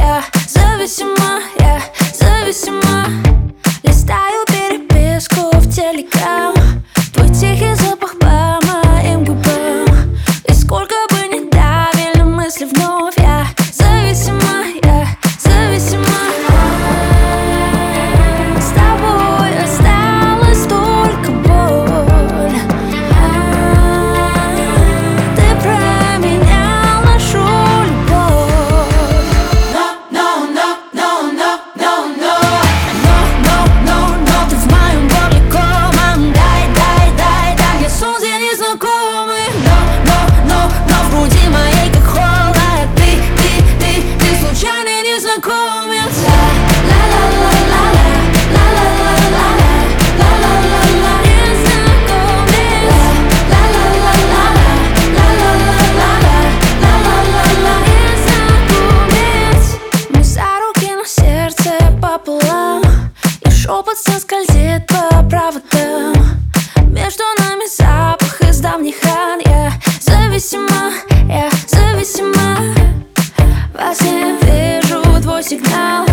я зависима, я зависима. Листаю переписку в Телеграм, твой тихий запах по моим губам. И сколько бы ни давили мысли вновь, я зависима, я зависима. С тобой осталась только боль. Ты променял нашу любовь. Но ты в моем горле комом. Дай, я сон где незнакомый. Но в груди моей как холод. Ты случайный незнакомец. Мы за руки, но сердце пополам, и шепот стен скользит по проводам. Между нами запах из давних ран. Я зависима, я зависима. Во сне вижу твой сигнал.